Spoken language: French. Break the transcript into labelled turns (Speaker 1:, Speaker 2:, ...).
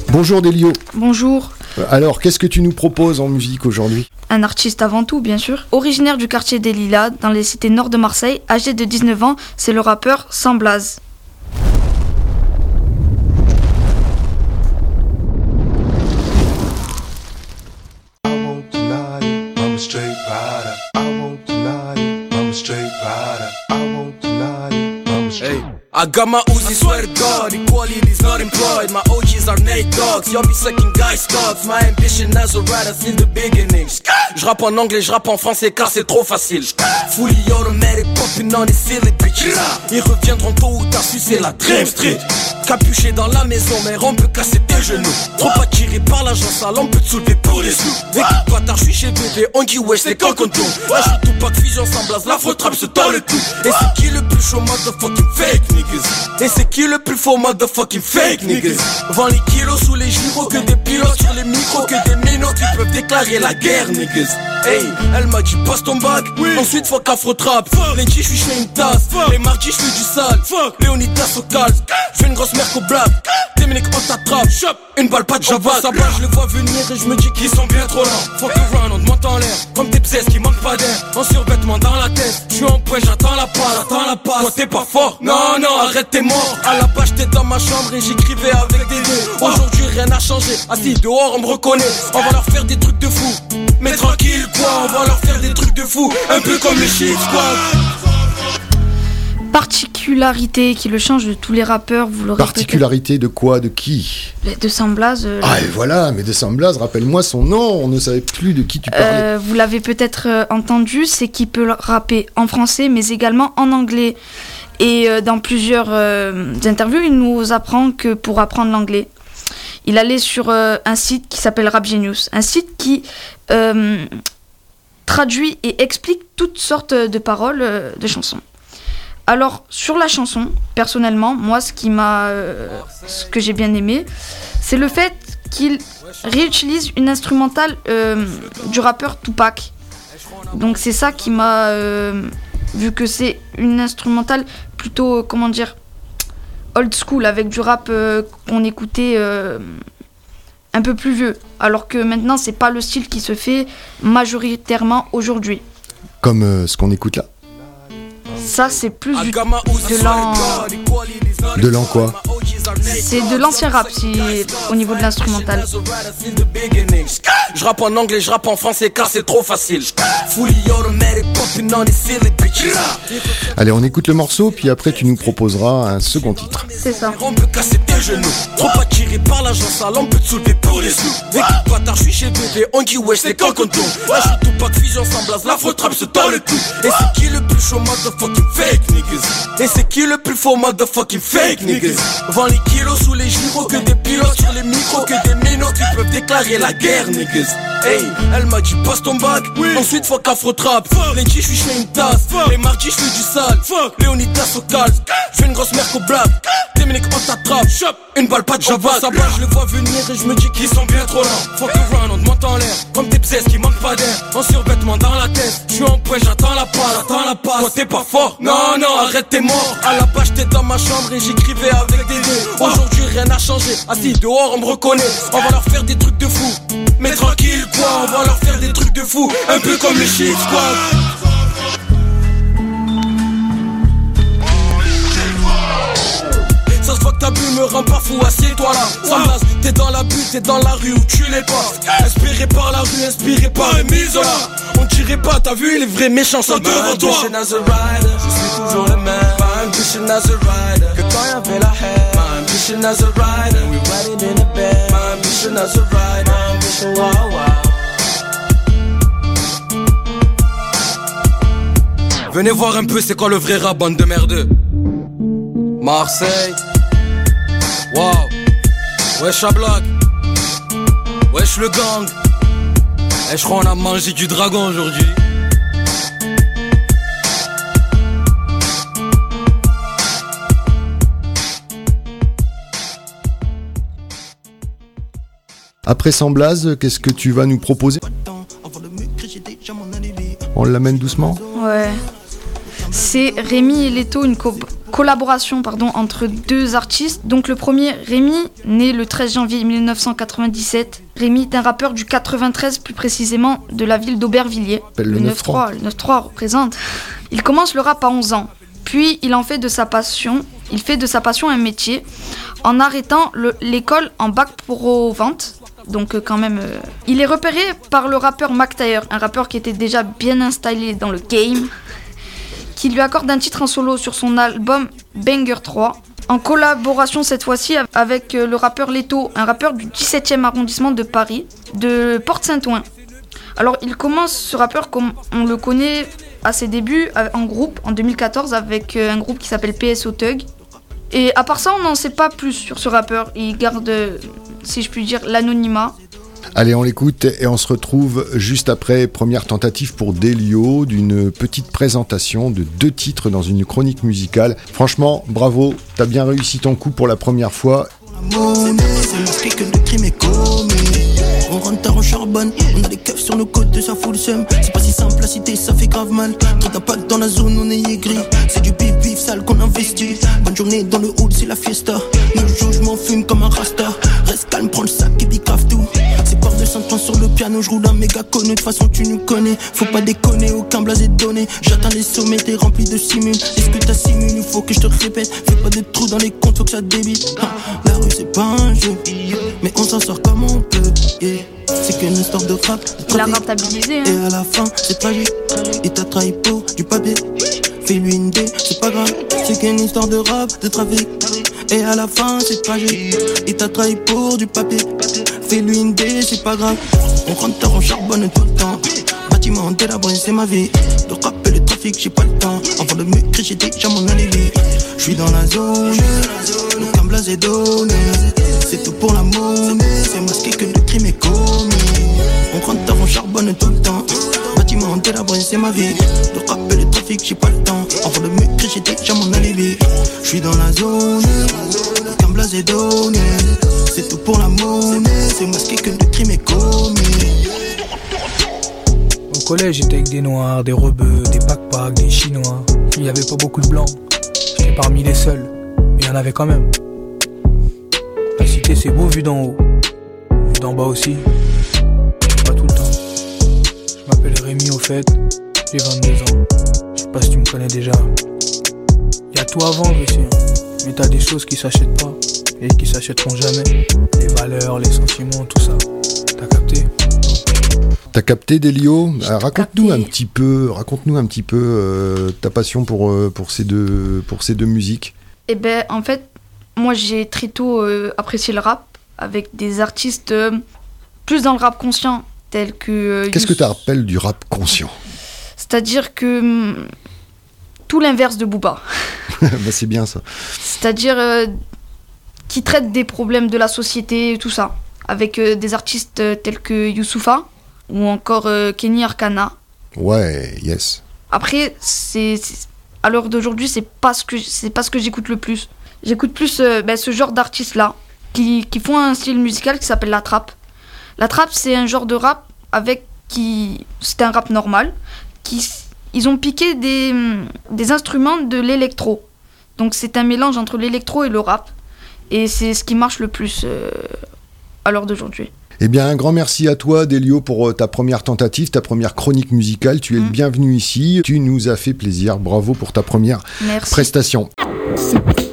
Speaker 1: Bonjour Délio.
Speaker 2: Bonjour.
Speaker 1: Alors, qu'est-ce que tu nous proposes en musique aujourd'hui ?
Speaker 2: Un artiste avant tout, bien sûr. Originaire du quartier des Lilas, dans les cités nord de Marseille, âgé de 19 ans, c'est le rappeur Sans Blaze.
Speaker 3: I got my Uzi, swear to God, equality is not employed. My OGs are Nate Dogs, y'all be sucking guys cocks. My ambition as a writer since the beginning. J'rappe en anglais, j'rappe en français car c'est trop facile. Fully automatic, popping on these silly bitches. Ils reviendront tôt ou tard, sucer la Dream Street. Capuché dans la maison, mère, on peut casser tes genoux. Trop attiré par l'argent sale, on peut te soulever pour les sous. Écoute bâtard, j'suis chez bébé, on dit wesh, c'est quand qu'on tourne. Là j'suis tout pas de fusion, sans Blaze, la faute rap se tord le cou. Et c'est qui le plus chaud, motherfucking fake niggas? Et c'est qui le plus faux, motherfucking fake niggas? Vend les kilos sous les gyros, que des pilotes sur les micros, que des minots qui peuvent déclarer la guerre niggas. Hey, elle m'a dit passe ton bac, ensuite fuck Afro-Trap. Lundi j'suis chez une tasse, les mardis j'fais du sale. Léonidas au calme, j'fais une grosse merc au black. Dominique on t'attrape, une balle pas de Java. Ça je le vois venir et je me dis qu'ils sont bien trop lents. Fuck around, on te monte en l'air, comme des bzaises qui manquent pas d'air. En survêtement dans la tête, j'suis en point, j'attends la passe. Toi t'es pas fort, non, arrête t'es mort. À la page j'étais dans ma chambre et j'écrivais avec des dés. Aujourd'hui rien n'a changé, assis dehors on me reconnaît. On va leur faire des trucs de fou, mais tranquille quoi, on va leur faire des trucs de fou. Un peu comme le Shit Squad.
Speaker 2: Particularité qui le change de tous les rappeurs, vous l'aurez
Speaker 1: Particularité de quoi? De qui?
Speaker 2: De Sans Blaze.
Speaker 1: Ah et voilà, mais de Sans Blaze, rappelle-moi son nom, on ne savait plus de qui tu parlais.
Speaker 2: Vous l'avez peut-être entendu, c'est qu'il peut rapper en français mais également en anglais. Et dans plusieurs interviews, il nous apprend que pour apprendre l'anglais, il allait sur un site qui s'appelle Rap Genius, un site qui traduit et explique toutes sortes de paroles de chansons. Alors, sur la chanson, personnellement, moi, ce que j'ai bien aimé, c'est le fait qu'il réutilise une instrumentale du rappeur Tupac. Donc, c'est ça qui m'a... vu que c'est une instrumentale plutôt, old school, avec du rap qu'on écoutait un peu plus vieux. Alors que maintenant, c'est pas le style qui se fait majoritairement aujourd'hui.
Speaker 1: Comme ce qu'on écoute là.
Speaker 2: Ça, c'est plus de l'an...
Speaker 1: De l'an quoi?
Speaker 2: C'est de l'ancien rap, au niveau de l'instrumental.
Speaker 3: Je rappe en anglais, je rappe en français car c'est trop facile. Fully automatic, popping on these silly bitches.
Speaker 1: Allez, on écoute le morceau, puis après tu nous proposeras un second titre.
Speaker 2: C'est ça.
Speaker 3: On peut casser tes genoux. Trop attiré par l'argent sale, on peut te soulever pour les sous. Écoute bâtard, j'suis chez bébé, on dit wesh, c'est quand qu'on tourne. Là j'suis tout pas de fusion, sans Blaze, la faute rap se tord le cou. Et c'est qui le plus chaud, motherfucking fake niggas? Et c'est qui le plus faux, motherfucking fake niggas? Vend les kilos sous les gyros, que des pilotes sur les micros, que des minots qui peuvent déclarer la guerre niggas. Hey, elle m'a dit passe ton bac, ensuite fuck Afro-Trap. Lundi j'suis chez une tasse, les mardis j'fais du sale. Léonidas au calme, j'fais une grosse merc au black. Dominique on t'attrape, une balle pas de Java. Ça je le vois venir et je me dis qu'ils sont bien trop lents. Fuck around, on te monte en l'air, comme des bzaises qui manquent pas d'air. En survêtement dans la tête, j'suis en point, j'attends la passe. Toi t'es pas fort, non, arrête t'es mort. À la page j'étais dans ma chambre et j'écrivais avec des dés. Aujourd'hui rien n'a changé, assis dehors on me reconnaît. On va leur faire des trucs de fou, mais tranquille quoi, on va leur faire des trucs de fou. Un peu comme le Shit Squad. Ça se voit que ta bulle me rend pas fou, assieds-toi là. Sans Blaze, t'es dans la bulle, t'es dans la rue où tu l'es pas. Inspiré par la rue, inspiré par Emisola. On dirait pas, t'as vu les vrais méchants sont devant toi. My ambition as a rider, je suis toujours le même. My ambition as a rider, que quand y'avait la haine. My ambition as a rider, we riding in a bed. My ambition as a rider, my ambition wow wow. Venez voir un peu c'est quoi le vrai rap, bande de merdeux. Marseille, wow, wesh à bloc, wesh le gang. Et je crois on a mangé du dragon aujourd'hui.
Speaker 1: Après Sans Blaze, qu'est-ce que tu vas nous proposer? On l'amène doucement?
Speaker 2: Ouais. c'est Rémi et Leto, une collaboration entre deux artistes. Donc le premier, Rémi, né le 13 janvier 1997. Rémi est un rappeur du 93, plus précisément de la ville d'Aubervilliers.
Speaker 1: Le
Speaker 2: 9-3, le 9-3 représente. Il commence le rap à 11 ans. Puis il fait de sa passion un métier en arrêtant l'école en bac pro vente. Donc quand même, il est repéré par le rappeur Mac Taylor, un rappeur qui était déjà bien installé dans le game, qui lui accorde un titre en solo sur son album Banger 3, en collaboration cette fois-ci avec le rappeur Leto, un rappeur du 17e arrondissement de Paris, de Porte-Saint-Ouen. Alors il commence ce rappeur comme on le connaît à ses débuts en groupe, en 2014, avec un groupe qui s'appelle PSO Thug. Et à part ça, on n'en sait pas plus sur ce rappeur. Il garde, si je puis dire, l'anonymat.
Speaker 1: Allez, on l'écoute et on se retrouve juste après. Première tentative pour Delio d'une petite présentation de 2 titres dans une chronique musicale. Franchement, bravo, t'as bien réussi ton coup pour la première fois.
Speaker 4: On rentre tard, on charbonne, on a des keufs sur nos côtes, ça fout le seum. C'est pas si simple, la cité ça fait grave mal. Trop d'impact dans la zone, on est aigri. C'est du bif bif sale qu'on investit. Bonne journée dans le hood, c'est la fiesta. Nos jours, je m'en fume comme un rasta. Reste calme, prends le sac et bicrave tout. C'est par 200 ans sur le piano, je roule un méga connu. De toute façon, tu nous connais. Faut pas déconner, aucun blasé donné. J'atteins les sommets, t'es rempli de simule. Est-ce que t'as simule, il faut que je te répète. Fais pas de trous dans les comptes, faut que ça débite. La rue, c'est pas un jeu, mais on s'en sort comme on peut. Yeah. C'est qu'une histoire de rap.
Speaker 2: Il a rentabilisé, hein.
Speaker 4: Et à la fin, c'est tragique. Il t'a trahi pour du papier. Fais-lui une dé, c'est pas grave. C'est qu'une histoire de rap, de trafic. Et à la fin, c'est tragique. Il t'a trahi pour du papier. Fais-lui une dé, c'est pas grave. On rentre tard, on charbonne tout le temps. Bâtiment délabré, c'est ma vie. Le rap et le trafic, j'ai pas le temps. Avant de me crier, j'ai déjà mon alibi. J'suis dans la zone, aucun blasé donné. C'est tout pour la monnaie, c'est masqué que le crime est commis. On rentre tard, on charbonne tout le temps. Bâtiment délabré, c'est ma vie. Le rap et le trafic, j'ai pas le temps. Avant de me crier, j'ai déjà mon alibi. J'suis dans la zone, aucun blasé donné. C'est tout pour la monnaie, c'est masqué que le crime est commis.
Speaker 5: Au collège, j'étais avec des noirs, des rebeux, des pack-pack, des chinois. Il y avait pas beaucoup de blancs. J'étais parmi les seuls, mais il y en avait quand même. La cité c'est beau vu d'en haut, vu d'en bas aussi, pas tout le temps. Je m'appelle Rémi au fait, j'ai 22 ans, je sais pas si tu me connais déjà. Y'a tout à vendre ici, hein. Mais t'as des choses qui s'achètent pas et qui s'achèteront jamais. Les valeurs, les sentiments, tout ça, t'as capté?
Speaker 1: T'as capté, Delio? Raconte-nous un petit peu ta passion pour ces deux musiques.
Speaker 2: Eh ben, en fait, moi j'ai très tôt apprécié le rap avec des artistes plus dans le rap conscient tels que...
Speaker 1: Qu'est-ce que tu rappelles du rap conscient?
Speaker 2: C'est-à-dire que tout l'inverse de Booba.
Speaker 1: Bah, c'est bien ça.
Speaker 2: C'est-à-dire qui traite des problèmes de la société et tout ça. Avec des artistes tels que Youssoupha ou encore Kenny Arcana.
Speaker 1: Ouais, yes.
Speaker 2: Après, à l'heure d'aujourd'hui, c'est pas ce que j'écoute le plus. J'écoute plus ce genre d'artistes-là, qui font un style musical qui s'appelle la trap. La trap, c'est un genre de rap c'est un rap normal. Ils ont piqué des instruments de l'électro. Donc c'est un mélange entre l'électro et le rap. Et c'est ce qui marche le plus à l'heure d'aujourd'hui.
Speaker 1: Eh bien, un grand merci à toi, Delio, pour ta première tentative, ta première chronique musicale. Tu es le bienvenu ici. Tu nous as fait plaisir. Bravo pour ta première prestation.
Speaker 2: Merci.